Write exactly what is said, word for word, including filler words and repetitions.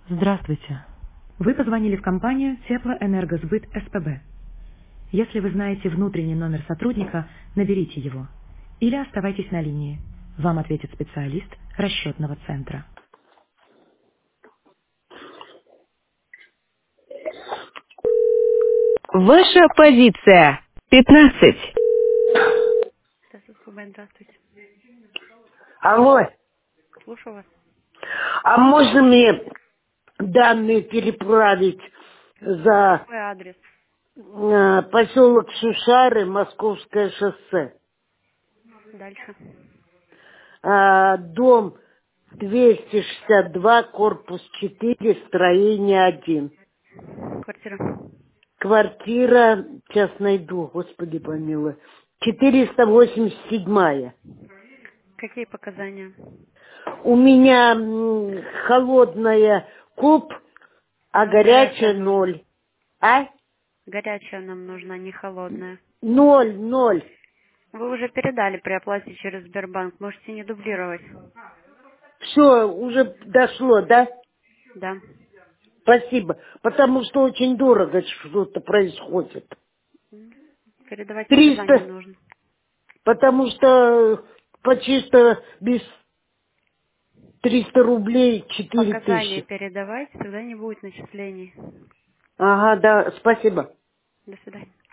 Здравствуйте. Вы позвонили в компанию Теплоэнергосбыт СПБ. Если вы знаете внутренний номер сотрудника, наберите его. Или оставайтесь на линии. Вам ответит специалист расчетного центра. Ваша позиция. пятнадцать. СПБ, здравствуйте. Алло, Слушаю вас. а можно мне данные переправить за Какой адрес? э, поселок Шушары, Московское шоссе? Дальше. Э, дом двести шестьдесят два, корпус четыре, строение один. Квартира. Квартира, сейчас найду, господи помилуй, четыреста восемьдесят семь. Какие показания? У меня м, холодная куб, а Нам горячая горячая нужна. ноль. А? Горячая нам нужна, не холодная. Ноль, ноль. Вы уже передали при оплате через Сбербанк. Можете не дублировать. Все, уже дошло, да? Да. Спасибо. Потому что очень дорого что-то происходит. Передавать показания Триста, нужно. потому что по чисто без триста рублей четыре Показания тысячи. передавать, тогда не будет начислений. Ага, да, спасибо. До свидания.